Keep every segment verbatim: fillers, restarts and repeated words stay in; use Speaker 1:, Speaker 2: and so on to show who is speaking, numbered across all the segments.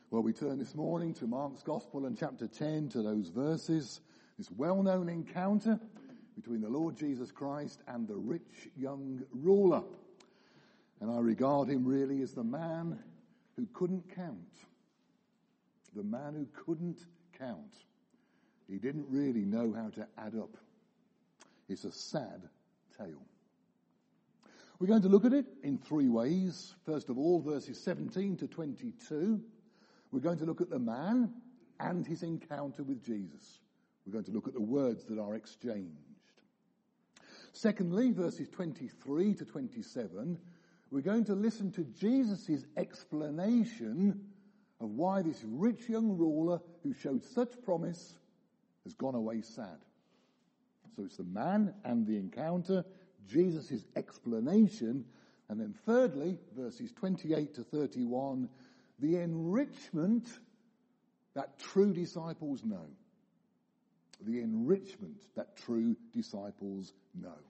Speaker 1: Well, we turn this morning to Mark's Gospel and chapter ten, to those verses, this well-known encounter between the Lord Jesus Christ and the rich young ruler. And I regard him really as the man who couldn't count. The man who couldn't count. He didn't really know how to add up. It's a sad tale. We're going to look at it in three ways. First of all, verses seventeen to twenty-two. We're going to look at the man and his encounter with Jesus. We're going to look at the words that are exchanged. Secondly, verses twenty-three to twenty-seven, we're going to listen to Jesus' explanation of why this rich young ruler who showed such promise has gone away sad. So it's the man and the encounter, Jesus' explanation, and then thirdly, verses twenty-eight to thirty-one, the enrichment that true disciples know. The enrichment that true disciples know.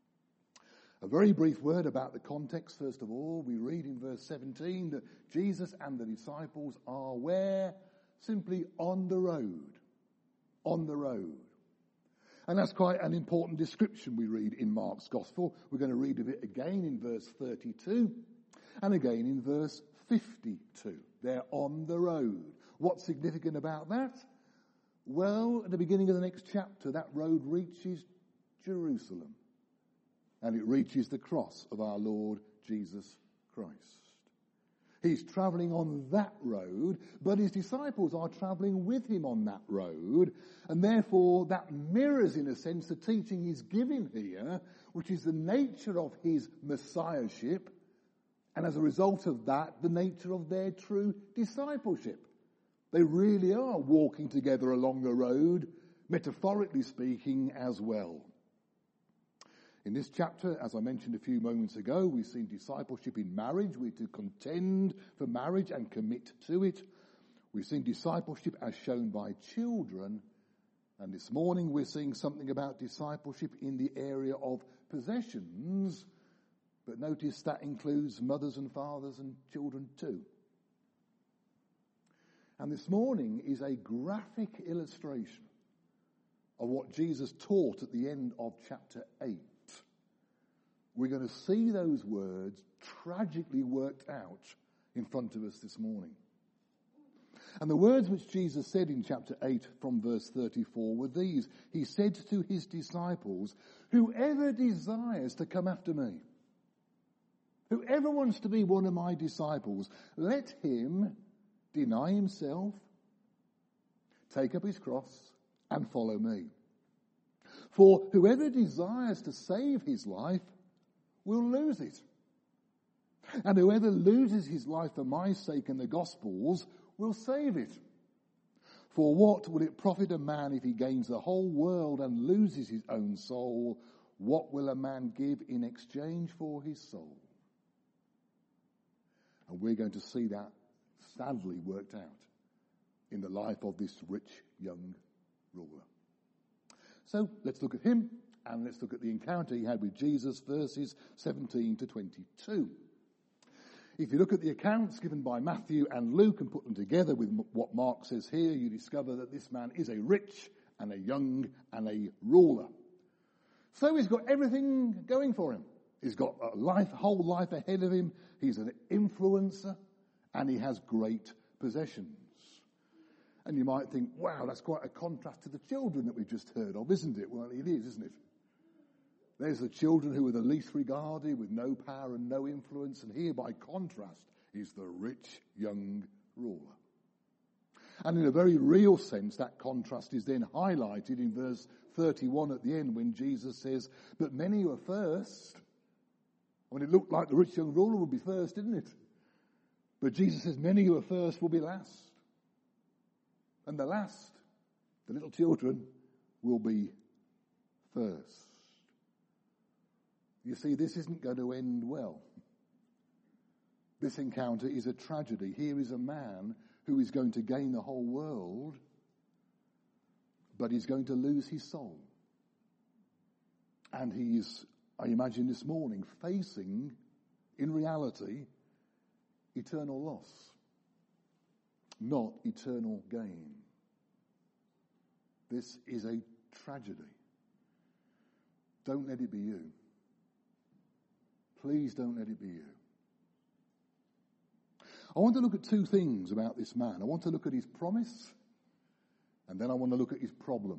Speaker 1: A very brief word about the context, first of all. We read in verse seventeen that Jesus and the disciples are where? Simply on the road. On the road. And that's quite an important description we read in Mark's Gospel. We're going to read of it again in verse thirty-two and again in verse fifty-two. They're on the road. What's significant about that? Well, at the beginning of the next chapter, that road reaches Jerusalem. And it reaches the cross of our Lord Jesus Christ. He's travelling on that road, but his disciples are travelling with him on that road, and therefore that mirrors, in a sense, the teaching he's giving here, which is the nature of his messiahship, and as a result of that, the nature of their true discipleship. They really are walking together along the road, metaphorically speaking, as well. In this chapter, as I mentioned a few moments ago, we've seen discipleship in marriage. We're to contend for marriage and commit to it. We've seen discipleship as shown by children. And this morning we're seeing something about discipleship in the area of possessions. But notice that includes mothers and fathers and children too. And this morning is a graphic illustration of what Jesus taught at the end of chapter eight. We're going to see those words tragically worked out in front of us this morning. And the words which Jesus said in chapter eight from verse thirty-four were these. He said to his disciples, "Whoever desires to come after me, whoever wants to be one of my disciples, let him deny himself, take up his cross, and follow me. For whoever desires to save his life will lose it. And whoever loses his life for my sake and the gospel's will save it. For what will it profit a man if he gains the whole world and loses his own soul? What will a man give in exchange for his soul?" And we're going to see that sadly worked out in the life of this rich young ruler. So let's look at him. And let's look at the encounter he had with Jesus, verses seventeen to twenty-two. If you look at the accounts given by Matthew and Luke and put them together with what Mark says here, you discover that this man is a rich and a young and a ruler. So he's got everything going for him. He's got a life, whole life ahead of him. He's an influencer and he has great possessions. And you might think, wow, that's quite a contrast to the children that we've just heard of, isn't it? Well, it is, isn't it? There's the children who are the least regarded, with no power and no influence, and here, by contrast, is the rich young ruler. And in a very real sense, that contrast is then highlighted in verse thirty-one at the end when Jesus says, "But many were first." I mean, it looked like the rich young ruler would be first, didn't it? But Jesus says, "Many who are first will be last. And the last, the little children, will be first." You see, this isn't going to end well. This encounter is a tragedy. Here is a man who is going to gain the whole world, but he's going to lose his soul. And he is, I imagine this morning, facing, in reality, eternal loss. not eternal gain. This is a tragedy. Don't let it be you. Please don't let it be you. I want to look at two things about this man. I want to look at his promise, and then I want to look at his problem.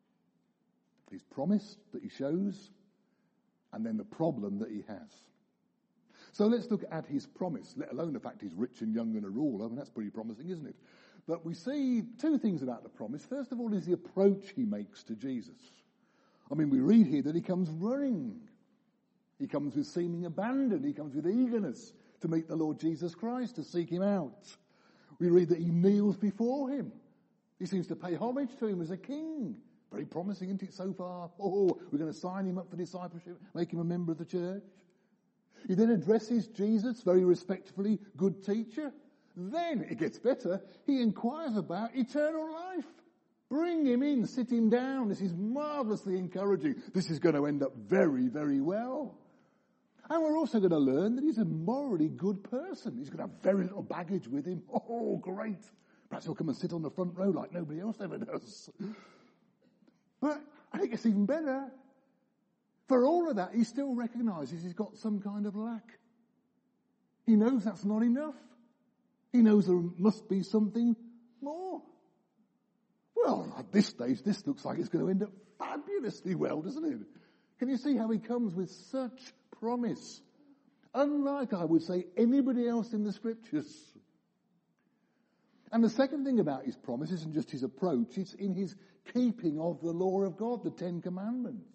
Speaker 1: His promise that he shows, and then the problem that he has. So let's look at his promise, let alone the fact he's rich and young and a ruler. I mean, that's pretty promising, isn't it? But we see two things about the promise. First of all is the approach he makes to Jesus. I mean, we read here that he comes running. He comes with seeming abandon. He comes with eagerness to meet the Lord Jesus Christ, to seek him out. We read that he kneels before him. He seems to pay homage to him as a king. Very promising, isn't it, so far? Oh, we're going to sign him up for discipleship, make him a member of the church. He then addresses Jesus very respectfully, good teacher. Then, it gets better, he inquires about eternal life. Bring him in, sit him down. This is marvellously encouraging. This is going to end up very, very well. And we're also going to learn that he's a morally good person. He's going to have very little baggage with him. Oh, great. Perhaps he'll come and sit on the front row like nobody else ever does. But I think it's even better. For all of that, he still recognises he's got some kind of lack. He knows that's not enough. He knows there must be something more. Well, at this stage, this looks like it's going to end up fabulously well, doesn't it? Can you see how he comes with such promise? Unlike, I would say, anybody else in the scriptures. And the second thing about his promise isn't just his approach, it's in his keeping of the law of God, the Ten Commandments.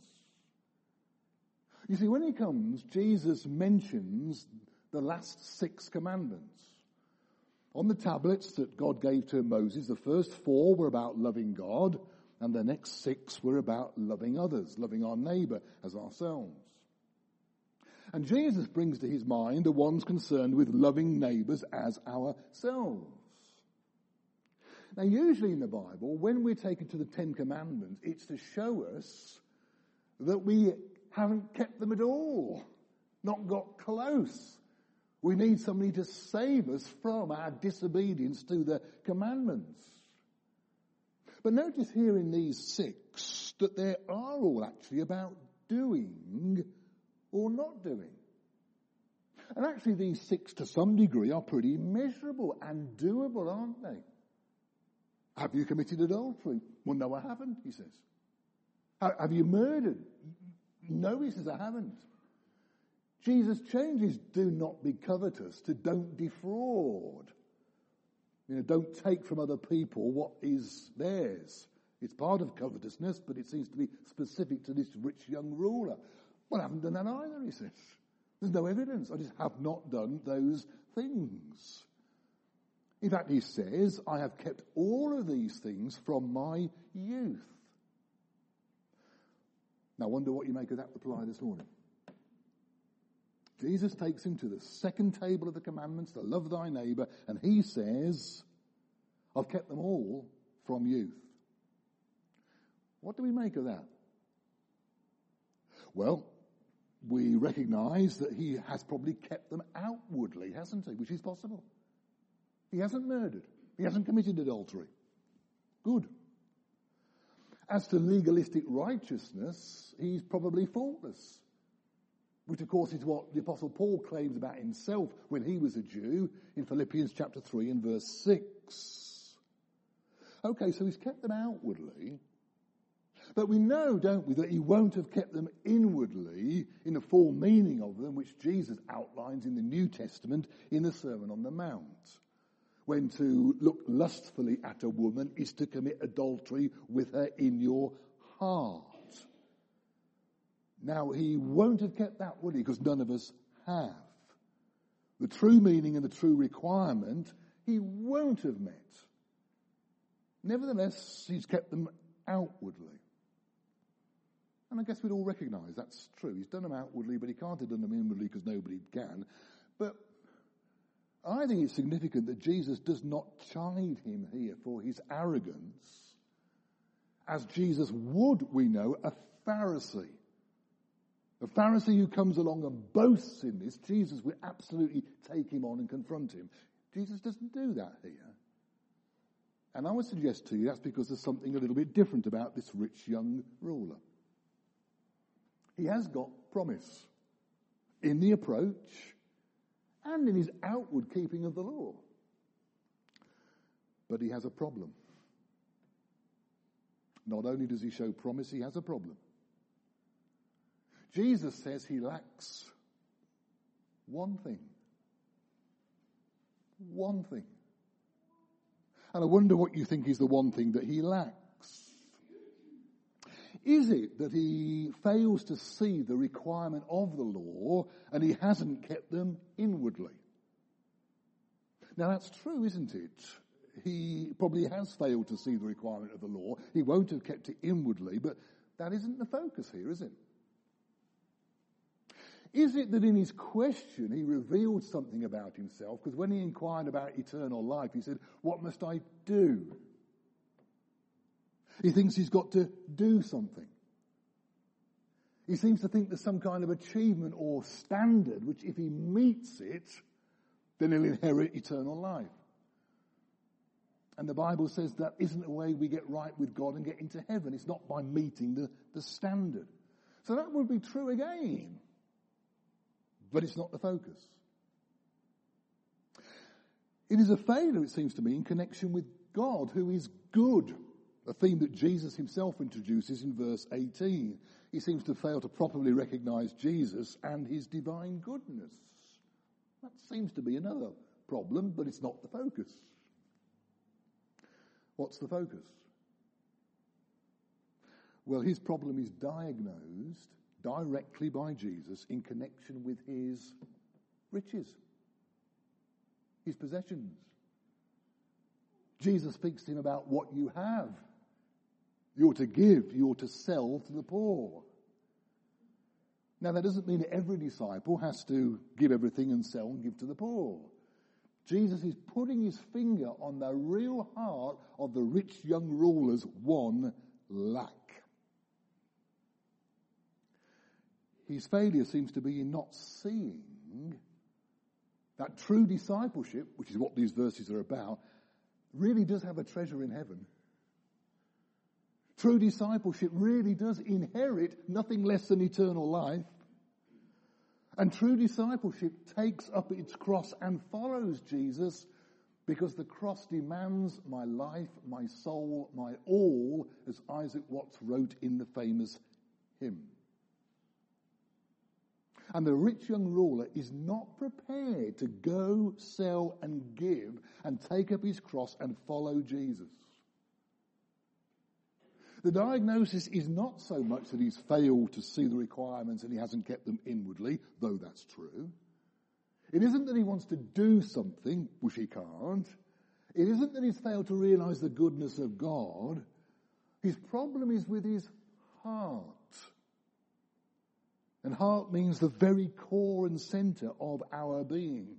Speaker 1: You see, when he comes, Jesus mentions the last six commandments. On the tablets that God gave to Moses, the first four were about loving God, and the next six were about loving others, loving our neighbour as ourselves. And Jesus brings to his mind the ones concerned with loving neighbours as ourselves. Now, usually in the Bible, when we're taken to the Ten Commandments, it's to show us that we haven't kept them at all, not got close. We need somebody to save us from our disobedience to the commandments. But notice here in these six that they are all actually about doing or not doing. And actually these six to some degree are pretty measurable and doable, aren't they? Have you committed adultery? Well, no, I haven't, he says. Have you murdered? No, he says, I haven't. Jesus changes do not be covetous to don't defraud. You know, don't take from other people what is theirs. It's part of covetousness, but it seems to be specific to this rich young ruler. Well, I haven't done that either, he says. There's no evidence. I just have not done those things. In fact, he says, I have kept all of these things from my youth. Now, I wonder what you make of that reply this morning. Jesus takes him to the second table of the commandments, to love thy neighbour, and he says, I've kept them all from youth. What do we make of that? Well, we recognise that he has probably kept them outwardly, hasn't he? Which is possible. He hasn't murdered. He hasn't committed adultery. Good. As to legalistic righteousness, he's probably faultless. Which, of course, is what the Apostle Paul claims about himself when he was a Jew in Philippians chapter three and verse six. Okay, so he's kept them outwardly. But we know, don't we, that he won't have kept them inwardly in the full meaning of them, which Jesus outlines in the New Testament in the Sermon on the Mount. When to look lustfully at a woman is to commit adultery with her in your heart. Now, he won't have kept that, would he? Because none of us have. The true meaning and the true requirement, he won't have met. Nevertheless, he's kept them outwardly. And I guess we'd all recognise that's true. He's done them outwardly, but he can't have done them inwardly because nobody can. But I think it's significant that Jesus does not chide him here for his arrogance, as Jesus would, we know, a Pharisee. A Pharisee who comes along and boasts in this, Jesus would absolutely take him on and confront him. Jesus doesn't do that here. And I would suggest to you that's because there's something a little bit different about this rich young ruler. He has got promise in the approach and in his outward keeping of the law. But he has a problem. Not only does he show promise, he has a problem. Jesus says he lacks one thing. One thing. And I wonder what you think is the one thing that he lacks. Is it that he fails to see the requirement of the law and he hasn't kept them inwardly? Now that's true, isn't it? He probably has failed to see the requirement of the law. He won't have kept it inwardly, but that isn't the focus here, is it? Is it that in his question he revealed something about himself? Because when he inquired about eternal life, he said, "What must I do?" He thinks he's got to do something. He seems to think there's some kind of achievement or standard, which if he meets it, then he'll inherit eternal life. And the Bible says that isn't the way we get right with God and get into heaven. It's not by meeting the, the standard. So that would be true again. But it's not the focus. It is a failure, it seems to me, in connection with God, who is good. A theme that Jesus himself introduces in verse eighteen. He seems to fail to properly recognize Jesus and his divine goodness. That seems to be another problem, but it's not the focus. What's the focus? Well, his problem is diagnosed directly by Jesus in connection with his riches, his possessions. Jesus speaks to him about what you have. You're to give, you're to sell to the poor. Now that doesn't mean that every disciple has to give everything and sell and give to the poor. Jesus is putting his finger on the real heart of the rich young ruler's one lack. His failure seems to be in not seeing that true discipleship, which is what these verses are about, really does have a treasure in heaven. True discipleship really does inherit nothing less than eternal life. And true discipleship takes up its cross and follows Jesus because the cross demands my life, my soul, my all, as Isaac Watts wrote in the famous hymn. And the rich young ruler is not prepared to go, sell and give and take up his cross and follow Jesus. The diagnosis is not so much that he's failed to see the requirements and he hasn't kept them inwardly, though that's true. It isn't that he wants to do something, which he can't. It isn't that he's failed to realize the goodness of God. His problem is with his heart. And heart means the very core and center of our being.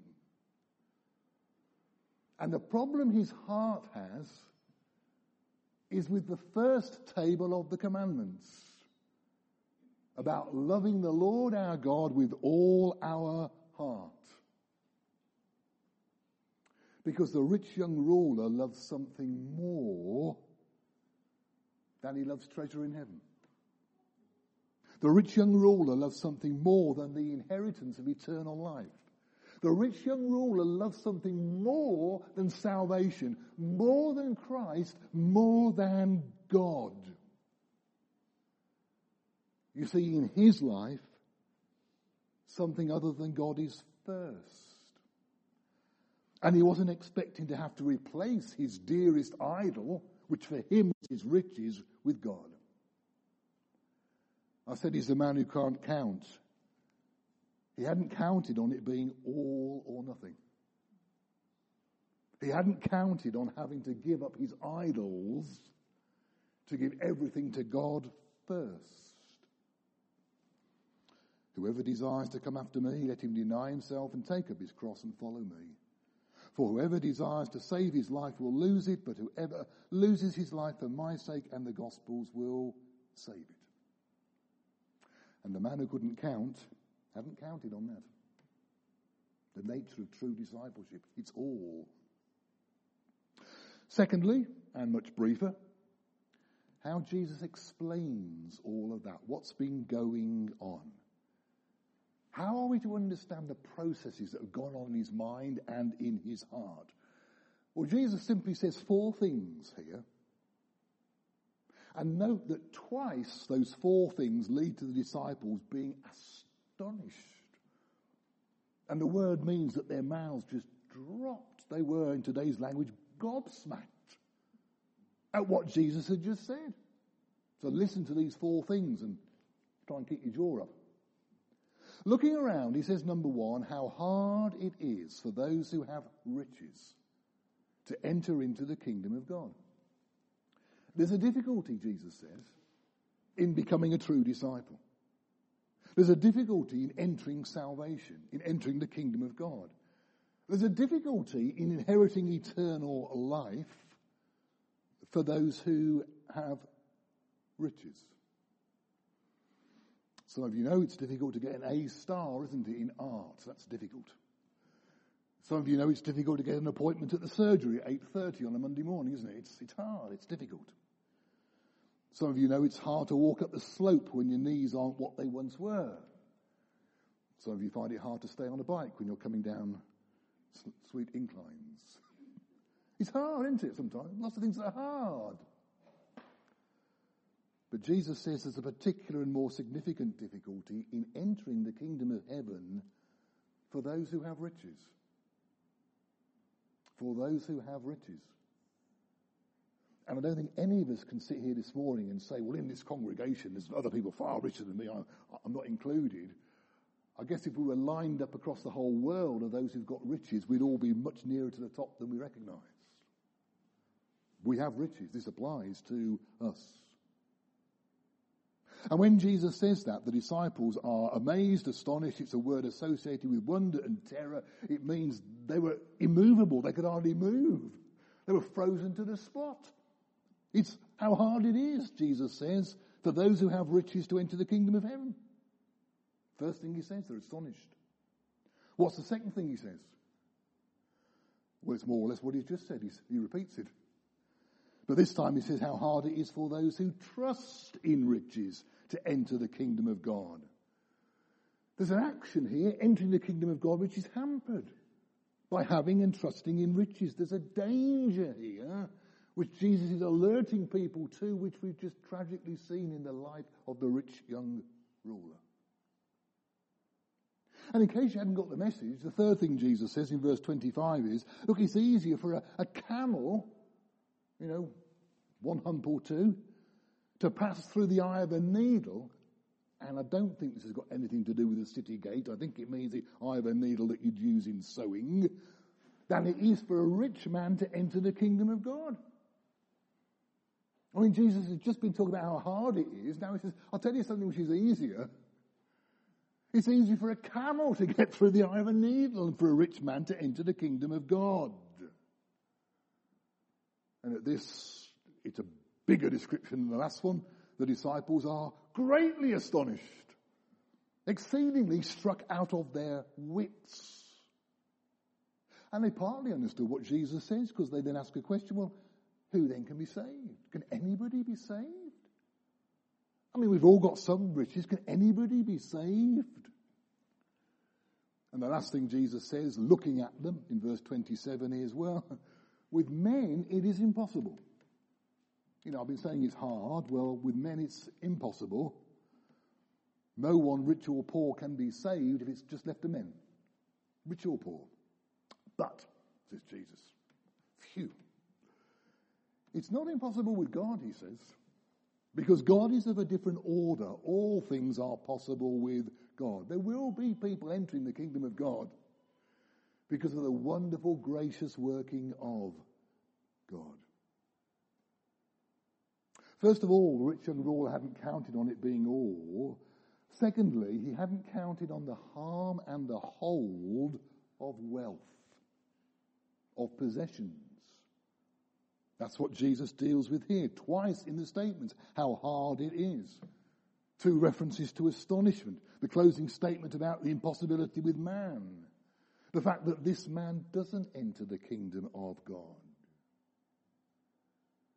Speaker 1: And the problem his heart has is with the first table of the commandments, about loving the Lord our God with all our heart. Because the rich young ruler loves something more than he loves treasure in heaven. The rich young ruler loves something more than the inheritance of eternal life. The rich young ruler loves something more than salvation, more than Christ, more than God. You see, in his life, something other than God is first. And he wasn't expecting to have to replace his dearest idol, which for him was his riches, with God. I said he's the man who can't count. He hadn't counted on it being all or nothing. He hadn't counted on having to give up his idols to give everything to God first. Whoever desires to come after me, let him deny himself and take up his cross and follow me. For whoever desires to save his life will lose it, but whoever loses his life for my sake and the gospel's will save it. And the man who couldn't count hadn't counted on that. The nature of true discipleship, it's all. Secondly, and much briefer, how Jesus explains all of that, what's been going on. How are we to understand the processes that have gone on in his mind and in his heart? Well, Jesus simply says four things here. And note that twice those four things lead to the disciples being astonished. And the word means that their mouths just dropped. They were, in today's language, gobsmacked at what Jesus had just said. So listen to these four things and try and keep your jaw up. Looking around, he says, number one, how hard it is for those who have riches to enter into the kingdom of God. There's a difficulty, Jesus says, in becoming a true disciple. There's a difficulty in entering salvation, in entering the kingdom of God. There's a difficulty in inheriting eternal life for those who have riches. Some of you know it's difficult to get an A star, isn't it, in art? That's difficult. Some of you know it's difficult to get an appointment at the surgery at eight thirty on a Monday morning, isn't it? It's, it's hard, it's difficult. Some of you know it's hard to walk up the slope when your knees aren't what they once were. Some of you find it hard to stay on a bike when you're coming down sweet inclines. It's hard, isn't it, sometimes? Lots of things that are hard. But Jesus says there's a particular and more significant difficulty in entering the kingdom of heaven for those who have riches. For those who have riches. And I don't think any of us can sit here this morning and say, well, in this congregation, there's other people far richer than me. I'm, I'm not included. I guess if we were lined up across the whole world of those who've got riches, we'd all be much nearer to the top than we recognise. We have riches. This applies to us. And when Jesus says that, the disciples are amazed, astonished. It's a word associated with wonder and terror. It means they were immovable. They could hardly move. They were frozen to the spot. It's how hard it is, Jesus says, for those who have riches to enter the kingdom of heaven. First thing he says, they're astonished. What's the second thing he says? Well, it's more or less what he's just said. He's, he repeats it. But this time he says how hard it is for those who trust in riches to enter the kingdom of God. There's an action here, entering the kingdom of God, which is hampered by having and trusting in riches. There's a danger here, which Jesus is alerting people to, which we've just tragically seen in the life of the rich young ruler. And in case you hadn't got the message, the third thing Jesus says in verse twenty-five is, look, it's easier for a, a camel, you know, one hump or two, to pass through the eye of a needle, and I don't think this has got anything to do with the city gate. I think it means the eye of a needle that you'd use in sewing, than it is for a rich man to enter the kingdom of God. I mean, Jesus has just been talking about how hard it is. Now he says, I'll tell you something which is easier. It's easy for a camel to get through the eye of a needle and for a rich man to enter the kingdom of God. And at this, it's a bigger description than the last one. The disciples are greatly astonished, exceedingly struck out of their wits. And they partly understood what Jesus says, because they then ask a question, well, who then can be saved? Can anybody be saved? I mean, we've all got some riches. Can anybody be saved? And the last thing Jesus says, looking at them in verse twenty-seven, is, well, with men it is impossible. You know, I've been saying it's hard. Well, with men it's impossible. No one, rich or poor, can be saved if it's just left to men. Rich or poor. But, says Jesus, phew. It's not impossible with God, he says. Because God is of a different order. All things are possible with God. There will be people entering the kingdom of God because of the wonderful, gracious working of God. First of all, the rich young ruler hadn't counted on it being all. Secondly, he hadn't counted on the harm and the hold of wealth, of possessions. That's what Jesus deals with here, twice in the statements, how hard it is. Two references to astonishment, the closing statement about the impossibility with man, the fact that this man doesn't enter the kingdom of God.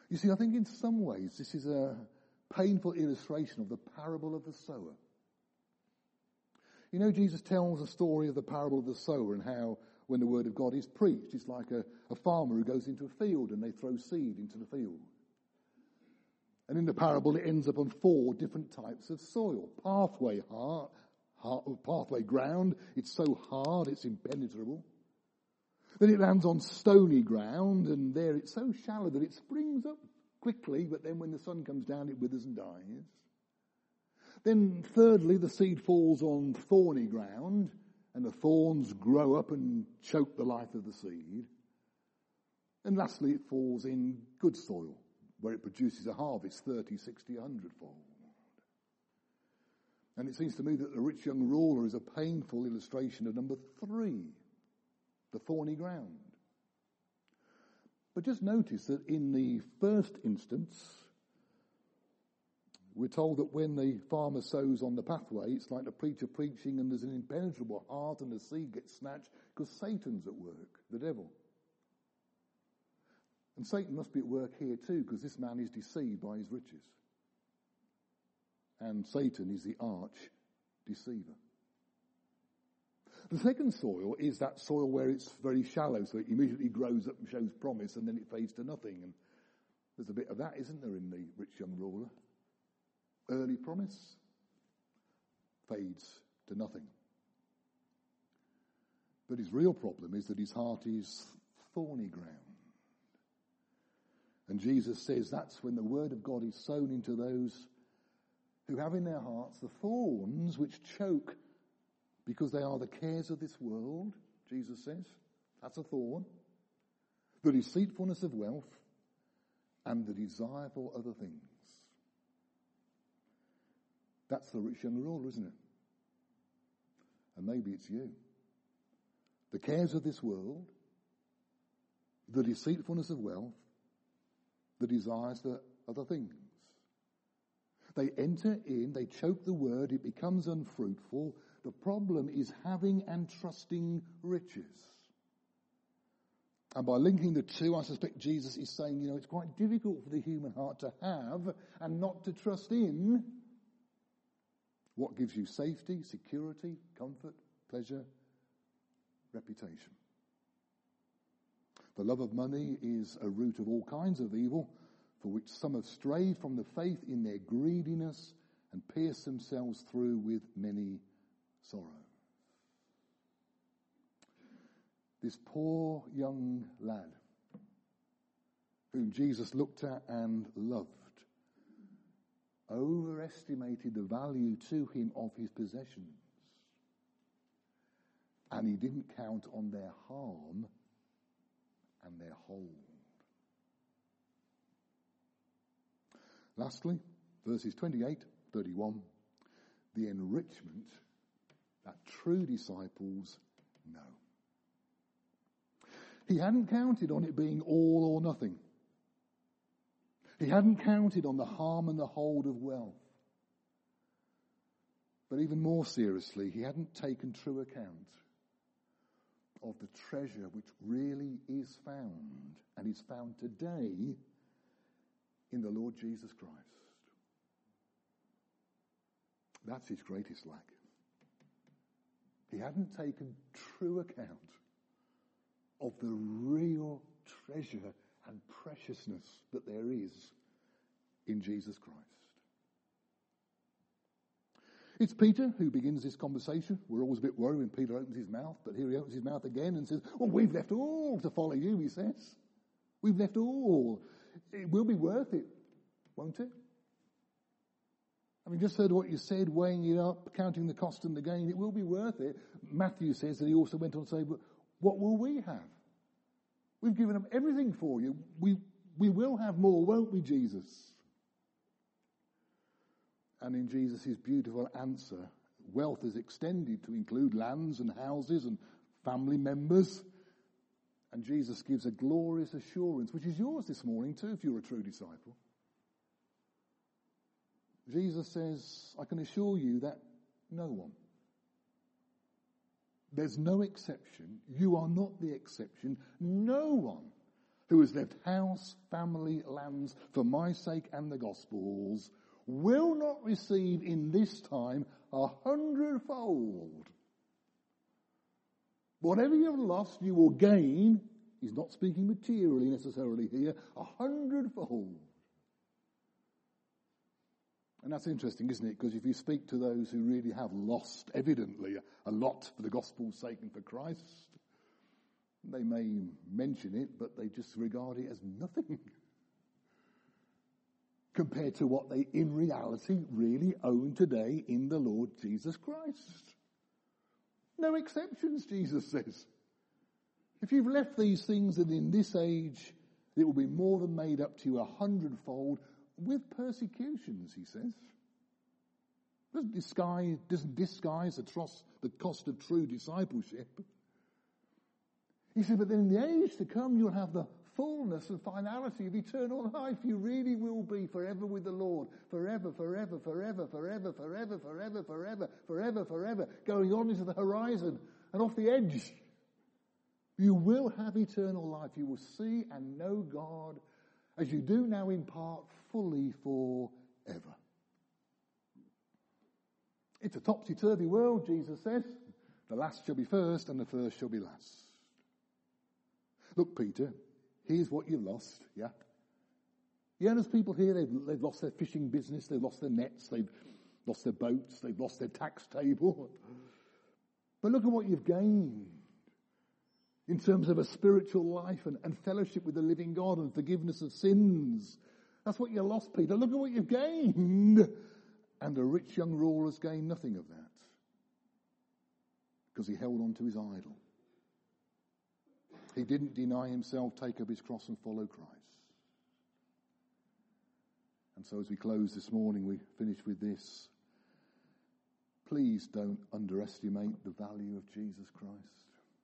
Speaker 1: You see, I think in some ways this is a painful illustration of the parable of the sower. You know, Jesus tells a story of the parable of the sower and how when the word of God is preached, it's like a, a farmer who goes into a field and they throw seed into the field. And in the parable, it ends up on four different types of soil. Pathway hard, hard, pathway ground, it's so hard, it's impenetrable. Then it lands on stony ground, and there it's so shallow that it springs up quickly, but then when the sun comes down, it withers and dies. Then thirdly, the seed falls on thorny ground, and the thorns grow up and choke the life of the seed. And lastly, it falls in good soil, where it produces a harvest thirty, sixty, one hundred fold. And it seems to me that the rich young ruler is a painful illustration of number three, the thorny ground. But just notice that in the first instance, we're told that when the farmer sows on the pathway, it's like the preacher preaching and there's an impenetrable heart and the seed gets snatched because Satan's at work, the devil. And Satan must be at work here too, because this man is deceived by his riches. And Satan is the arch deceiver. The second soil is that soil where it's very shallow, so it immediately grows up and shows promise, and then it fades to nothing. And there's a bit of that, isn't there, in the rich young ruler? Early promise fades to nothing. But his real problem is that his heart is thorny ground. And Jesus says that's when the word of God is sown into those who have in their hearts the thorns which choke because they are the cares of this world, Jesus says. That's a thorn. The deceitfulness of wealth and the desire for other things. That's the rich young ruler, isn't it? And maybe it's you. The cares of this world, the deceitfulness of wealth, the desires for other things. They enter in, they choke the word, it becomes unfruitful. The problem is having and trusting riches. And by linking the two, I suspect Jesus is saying, you know, it's quite difficult for the human heart to have and not to trust in what gives you safety, security, comfort, pleasure, reputation. The love of money is a root of all kinds of evil, for which some have strayed from the faith in their greediness and pierced themselves through with many sorrows. This poor young lad, whom Jesus looked at and loved, overestimated the value to him of his possessions. And he didn't count on their harm and their hold. Lastly, verses twenty-eight, thirty-one, the enrichment that true disciples know. He hadn't counted on it being all or nothing. He hadn't counted on the harm and the hold of wealth. But even more seriously, he hadn't taken true account of the treasure which really is found and is found today in the Lord Jesus Christ. That's his greatest lack. He hadn't taken true account of the real treasure and preciousness that there is in Jesus Christ. It's Peter who begins this conversation. We're always a bit worried when Peter opens his mouth, but here he opens his mouth again and says, well, we've left all to follow you, he says. We've left all. It will be worth it, won't it? I mean, just heard what you said, weighing it up, counting the cost and the gain. It will be worth it. Matthew says that he also went on to say, but what will we have? We've given up everything for you. We, we will have more, won't we, Jesus? And in Jesus' beautiful answer, wealth is extended to include lands and houses and family members. And Jesus gives a glorious assurance, which is yours this morning too, if you're a true disciple. Jesus says, I can assure you that no one, there's no exception, you are not the exception, no one who has left house, family, lands for my sake and the gospel's, will not receive in this time a hundredfold. Whatever you've lost, you will gain. He's not speaking materially necessarily here, a hundredfold. And that's interesting, isn't it? Because if you speak to those who really have lost, evidently, a lot for the gospel's sake and for Christ, they may mention it, but they just regard it as nothing compared to what they in reality really own today in the Lord Jesus Christ. No exceptions, Jesus says. If you've left these things, then in this age it will be more than made up to you a hundredfold with persecutions, he says. Doesn't disguise, doesn't disguise the, trust, the cost of true discipleship. He said, but then in the age to come, you'll have the fullness and finality of eternal life. You really will be forever with the Lord. Forever, forever, forever, forever, forever, forever, forever, forever, forever, going on into the horizon and off the edge. You will have eternal life. You will see and know God as you do now in part, fully forever. It's a topsy-turvy world, Jesus says. The last shall be first and the first shall be last. Look, Peter, here's what you've lost, yeah? Yeah, there's people here, they've, they've lost their fishing business, they've lost their nets, they've lost their boats, they've lost their tax table. But look at what you've gained in terms of a spiritual life and, and fellowship with the living God and forgiveness of sins. That's what you lost, Peter. Look at what you've gained. And the rich young ruler's gained nothing of that because he held on to his idol. He didn't deny himself, take up his cross and follow Christ. And so as we close this morning, we finish with this. Please don't underestimate the value of Jesus Christ.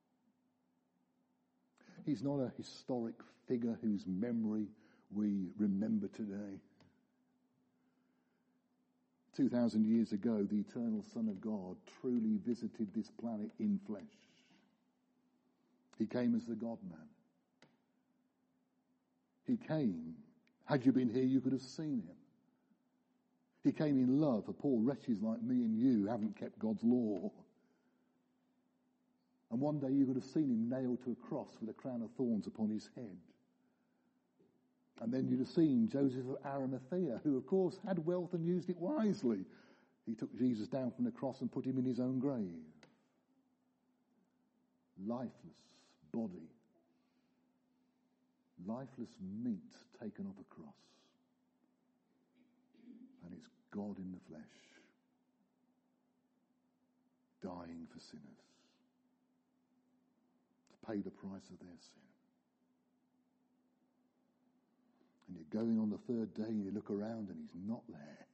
Speaker 1: He's not a historic figure whose memory we remember today. Two thousand years ago, the eternal Son of God truly visited this planet in flesh. He came as the God-man. He came. Had you been here, you could have seen him. He came in love for poor wretches like me and you who haven't kept God's law. And one day you could have seen him nailed to a cross with a crown of thorns upon his head. And then you'd have seen Joseph of Arimathea, who of course had wealth and used it wisely. He took Jesus down from the cross and put him in his own grave. Lifeless body. Lifeless meat taken off a cross. And it's God in the flesh, dying for sinners, to pay the price of their sin. And you're going on the third day and you look around and he's not there.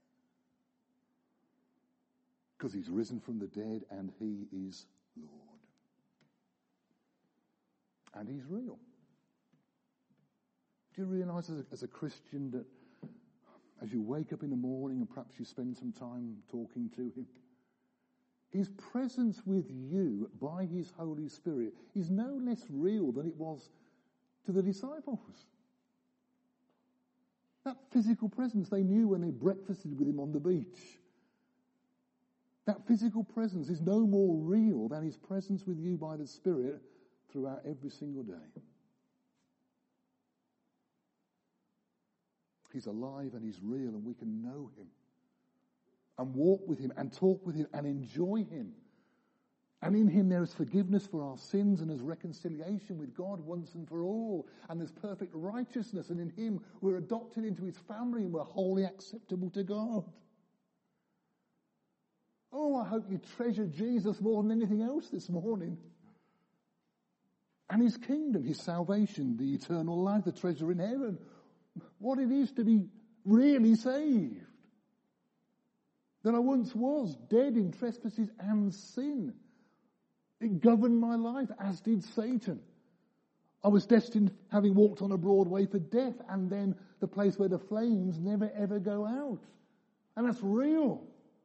Speaker 1: Because he's risen from the dead and he is Lord. And he's real. Do you realise as a, as a Christian that as you wake up in the morning and perhaps you spend some time talking to him, his presence with you by his Holy Spirit is no less real than it was to the disciples. That physical presence they knew when they breakfasted with him on the beach. That physical presence is no more real than his presence with you by the Spirit throughout every single day. He's alive and he's real and we can know him and walk with him and talk with him and enjoy him. And in him there is forgiveness for our sins and there's reconciliation with God once and for all. And there's perfect righteousness, and in him we're adopted into his family and we're wholly acceptable to God. Oh, I hope you treasure Jesus more than anything else this morning. And his kingdom, his salvation, the eternal life, the treasure in heaven. What it is to be really saved. That I once was dead in trespasses and sin. It governed my life, as did Satan. I was destined, having walked on a broad way, for death, and then the place where the flames never ever go out. And that's real.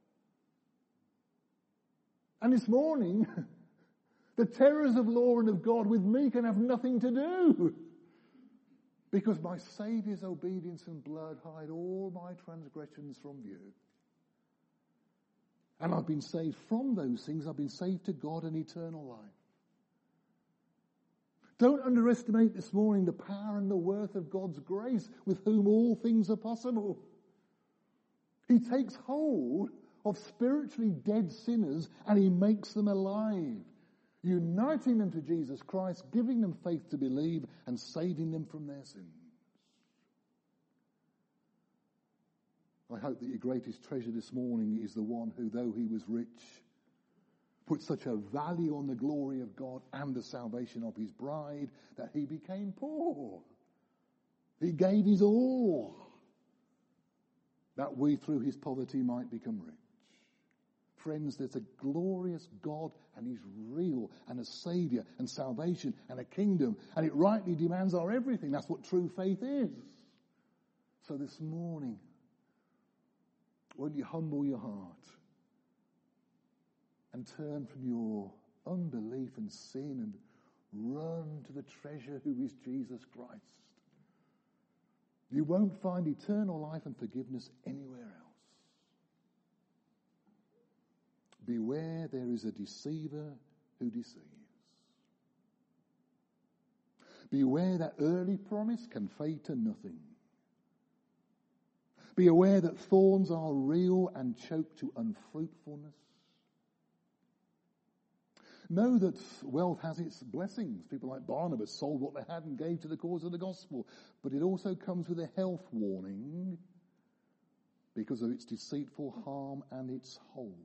Speaker 1: And this morning, the terrors of law and of God with me can have nothing to do. Because my Saviour's obedience and blood hide all my transgressions from view. And I've been saved from those things. I've been saved to God and eternal life. Don't underestimate this morning the power and the worth of God's grace, with whom all things are possible. He takes hold of spiritually dead sinners and he makes them alive, uniting them to Jesus Christ, giving them faith to believe and saving them from their sins. I hope that your greatest treasure this morning is the one who, though he was rich, put such a value on the glory of God and the salvation of his bride that he became poor. He gave his all, that we through his poverty might become rich. Friends, there's a glorious God, and he's real, and a saviour and salvation and a kingdom, and it rightly demands our everything. That's what true faith is. So this morning, won't you humble your heart and turn from your unbelief and sin and run to the treasure who is Jesus Christ? You won't find eternal life and forgiveness anywhere else. Beware, there is a deceiver who deceives. Beware, that early promise can fade to nothing. Be aware that thorns are real and choke to unfruitfulness. Know that wealth has its blessings. People like Barnabas sold what they had and gave to the cause of the gospel. But it also comes with a health warning because of its deceitful harm and its hold.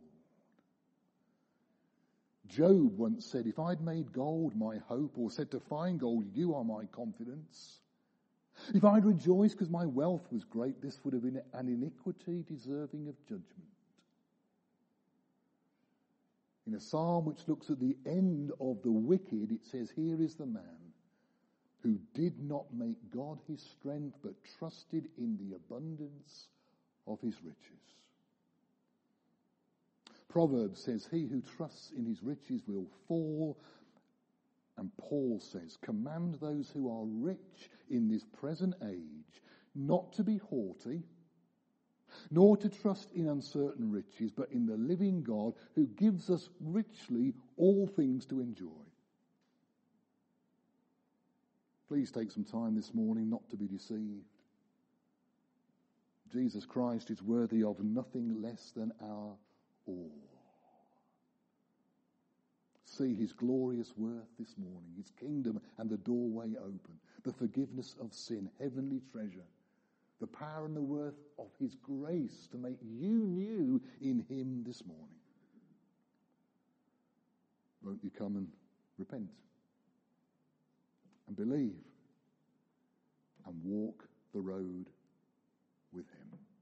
Speaker 1: Job once said, if I'd made gold my hope, or said to find gold, you are my confidence. If I'd rejoiced because my wealth was great, this would have been an iniquity deserving of judgment. In a psalm which looks at the end of the wicked, it says, here is the man who did not make God his strength, but trusted in the abundance of his riches. Proverbs says, he who trusts in his riches will fall. And Paul says, command those who are rich in this present age not to be haughty, nor to trust in uncertain riches, but in the living God who gives us richly all things to enjoy. Please take some time this morning not to be deceived. Jesus Christ is worthy of nothing less than our all. See his glorious worth this morning, his kingdom and the doorway open, the forgiveness of sin, heavenly treasure, the power and the worth of his grace to make you new in him this morning. Won't you come and repent and believe and walk the road with him?